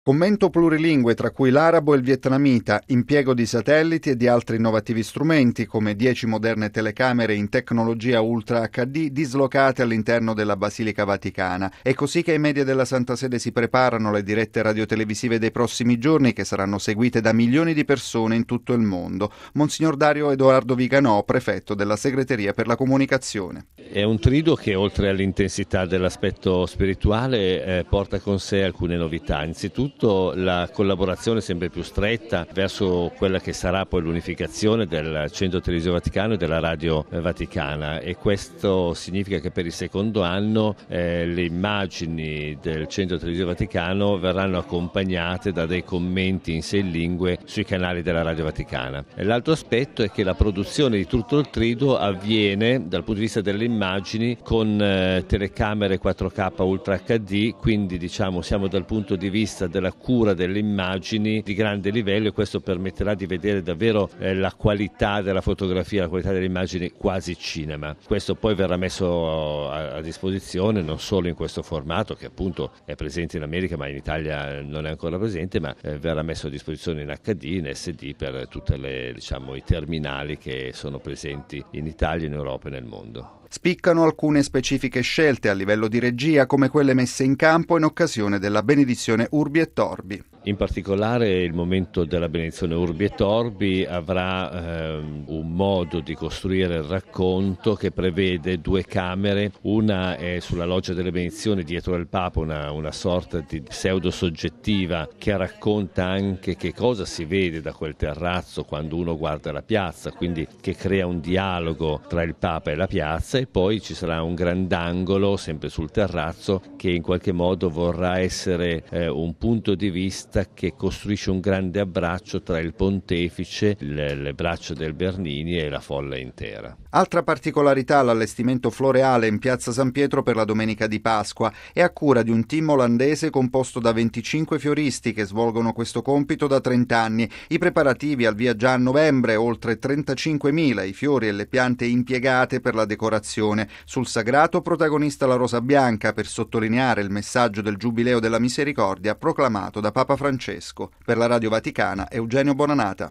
Commento plurilingue tra cui l'arabo e il vietnamita, impiego di satelliti e di altri innovativi strumenti come 10 moderne telecamere in tecnologia Ultra HD dislocate all'interno della Basilica Vaticana. È così che i media della Santa Sede si preparano alle dirette radiotelevisive dei prossimi giorni che saranno seguite da milioni di persone in tutto il mondo. Monsignor Dario Edoardo Viganò, prefetto della Segreteria per la Comunicazione. È un triduo che oltre all'intensità dell'aspetto spirituale porta con sé alcune novità. Innanzitutto la collaborazione sempre più stretta verso quella che sarà poi l'unificazione del Centro Televisivo Vaticano e della Radio Vaticana, e questo significa che per il secondo anno le immagini del Centro Televisivo Vaticano verranno accompagnate da dei commenti in 6 lingue sui canali della Radio Vaticana. E l'altro aspetto è che la produzione di tutto il triduo avviene dal punto di vista delle immagini con telecamere 4K Ultra HD, quindi siamo dal punto di vista della cura delle immagini di grande livello, e questo permetterà di vedere davvero la qualità della fotografia, la qualità delle immagini quasi cinema. Questo poi verrà messo a disposizione non solo in questo formato che appunto è presente in America ma in Italia non è ancora presente, ma verrà messo a disposizione in HD, in SD per tutte i terminali che sono presenti in Italia, in Europa e nel mondo. Spiccano alcune specifiche scelte a livello di regia, come quelle messe in campo in occasione della benedizione Urbi et Orbi. In particolare il momento della benedizione Urbi et Orbi avrà un modo di costruire il racconto che prevede 2 camere, una è sulla loggia delle benedizioni dietro il Papa, una sorta di pseudo-soggettiva che racconta anche che cosa si vede da quel terrazzo quando uno guarda la piazza, quindi che crea un dialogo tra il Papa e la piazza, e poi ci sarà un grandangolo sempre sul terrazzo che in qualche modo vorrà essere un punto di vista che costruisce un grande abbraccio tra il pontefice, le braccia del Bernini e la folla intera. Altra particolarità l'allestimento floreale in piazza San Pietro per la domenica di Pasqua. È a cura di un team olandese composto da 25 fioristi che svolgono questo compito da 30 anni. I preparativi al via già a novembre, oltre 35.000 i fiori e le piante impiegate per la decorazione. Sul sagrato protagonista la rosa bianca per sottolineare il messaggio del Giubileo della Misericordia proclamato da Papa Francesco. Per la Radio Vaticana, Eugenio Bonanata.